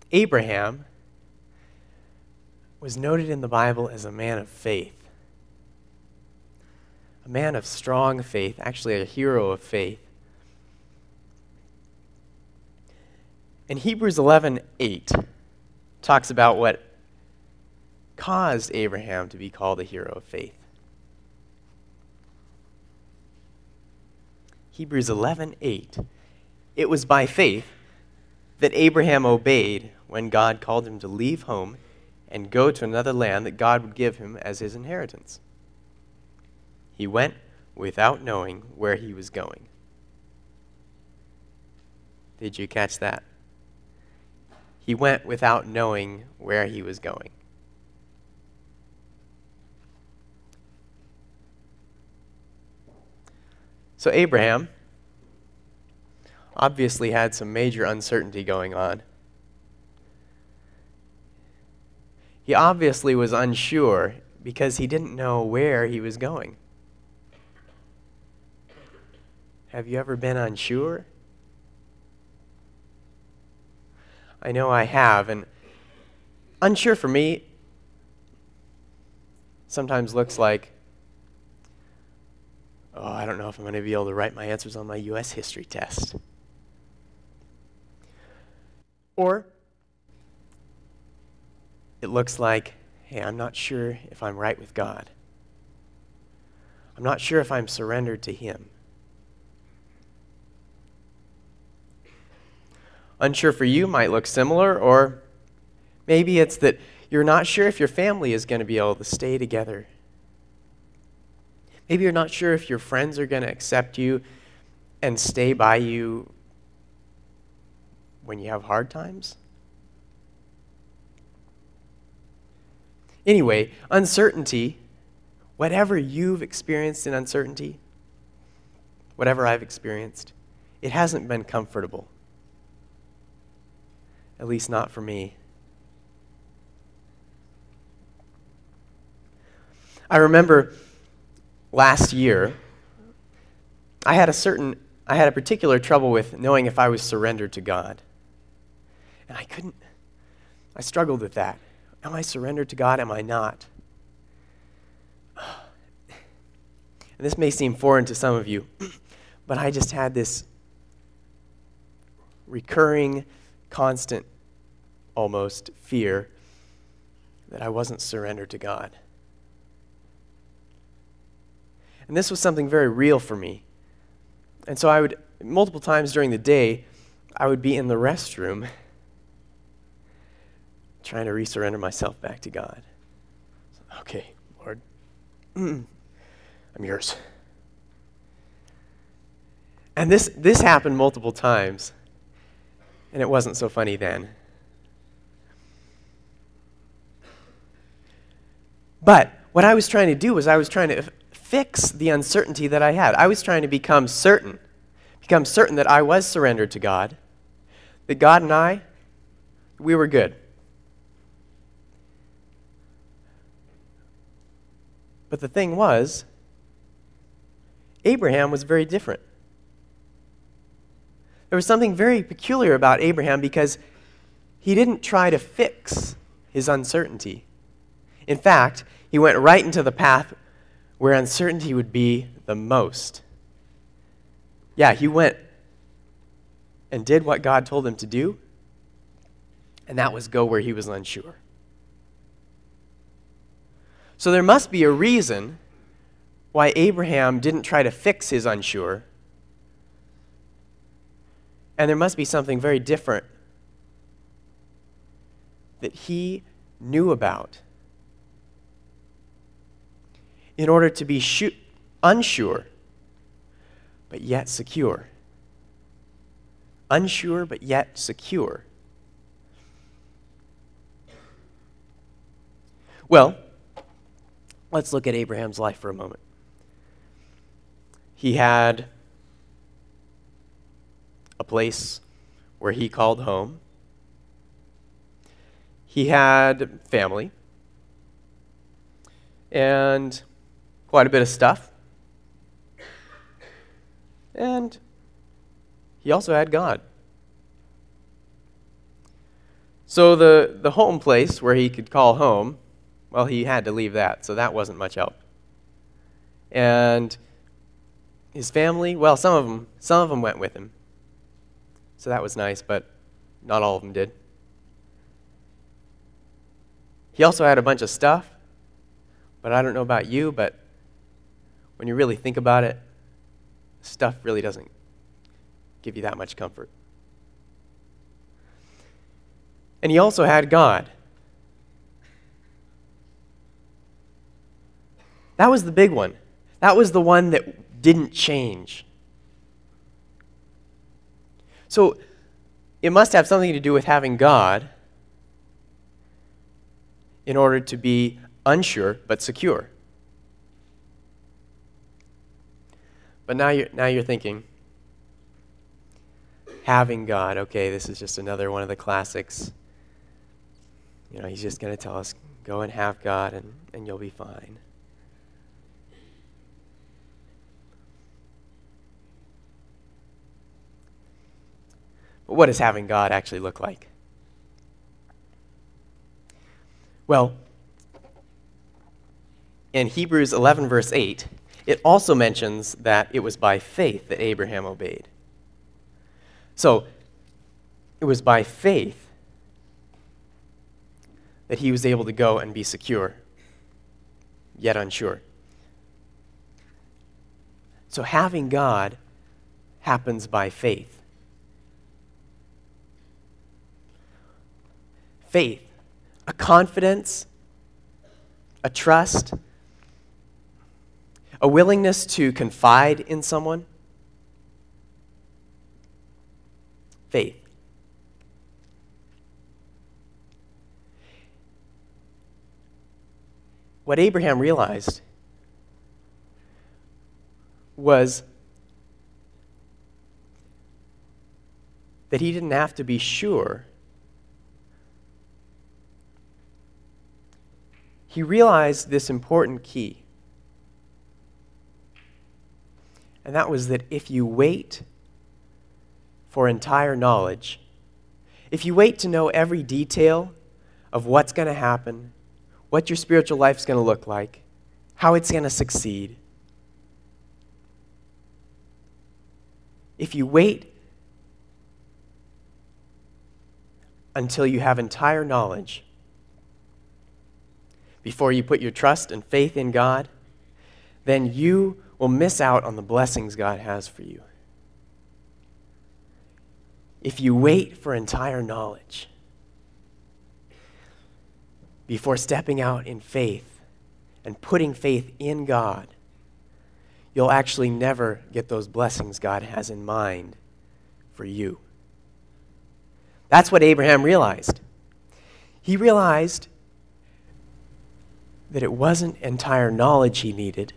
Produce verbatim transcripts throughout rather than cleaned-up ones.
Abraham was noted in the Bible as a man of faith. A man of strong faith, actually a hero of faith. And Hebrews eleven eight talks about what caused Abraham to be called a hero of faith. Hebrews eleven eight. It was by faith that Abraham obeyed when God called him to leave home and go to another land that God would give him as his inheritance. He went without knowing where he was going. Did you catch that? He went without knowing where he was going. So Abraham obviously had some major uncertainty going on. He obviously was unsure because he didn't know where he was going. Have you ever been unsure? I know I have, and unsure for me sometimes looks like, oh, I don't know if I'm going to be able to write my answers on my U S history test. Or it looks like, hey, I'm not sure if I'm right with God. I'm not sure if I'm surrendered to Him. Unsure for you might look similar, or maybe it's that you're not sure if your family is going to be able to stay together. Maybe you're not sure if your friends are going to accept you and stay by you when you have hard times. Anyway, uncertainty, whatever you've experienced in uncertainty, whatever I've experienced, it hasn't been comfortable. At least not for me. I remember last year, I had a certain, I had a particular trouble with knowing if I was surrendered to God. And I couldn't, I struggled with that. Am I surrendered to God? Am I not? And this may seem foreign to some of you, but I just had this recurring, constant, almost fear that I wasn't surrendered to God. And this was something very real for me. And so I would, multiple times during the day, I would be in the restroom trying to resurrender myself back to God. Okay, Lord, I'm yours. And this, this happened multiple times, and it wasn't so funny then. But what I was trying to do was I was trying to f- fix the uncertainty that I had. I was trying to become certain, become certain that I was surrendered to God, that God and I, we were good. But the thing was, Abraham was very different. There was something very peculiar about Abraham because he didn't try to fix his uncertainty. In fact, he went right into the path where uncertainty would be the most. Yeah, he went and did what God told him to do, and that was go where he was unsure. So there must be a reason why Abraham didn't try to fix his unsure, and there must be something very different that he knew about in order to be shu- unsure, but yet secure. Unsure, but yet secure. Well, let's look at Abraham's life for a moment. He had a place where he called home. He had family and quite a bit of stuff. And he also had God. So the, the home place where he could call home, well, he had to leave that, so that wasn't much help. And his family, well, some of them, some of them went with him. So that was nice, but not all of them did. He also had a bunch of stuff, but I don't know about you, but when you really think about it, stuff really doesn't give you that much comfort. And he also had God. That was the big one. That was the one that didn't change. So it must have something to do with having God in order to be unsure but secure. But now you're, now you're thinking, having God, okay, this is just another one of the classics. You know, he's just going to tell us, go and have God and, and you'll be fine. But what does having God actually look like? Well, in Hebrews eleven, verse eight, it also mentions that it was by faith that Abraham obeyed. So, it was by faith that he was able to go and be secure, yet unsure. So having God happens by faith. Faith, a confidence, a trust, a willingness to confide in someone. Faith. What Abraham realized was that he didn't have to be sure. He realized this important key, and that was that if you wait for entire knowledge, if you wait to know every detail of what's going to happen, what your spiritual life is going to look like, how it's going to succeed, if you wait until you have entire knowledge before you put your trust and faith in God, then you will miss out on the blessings God has for you. If you wait for entire knowledge before stepping out in faith and putting faith in God, you'll actually never get those blessings God has in mind for you. That's what Abraham realized. He realized that it wasn't entire knowledge he needed.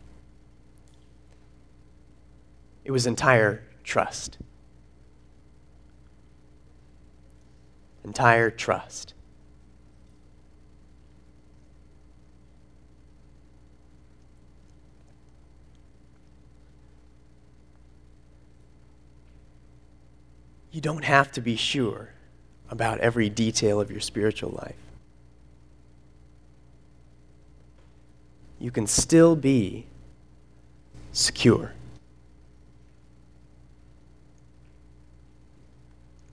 It was entire trust. Entire trust. You don't have to be sure about every detail of your spiritual life. You can still be secure.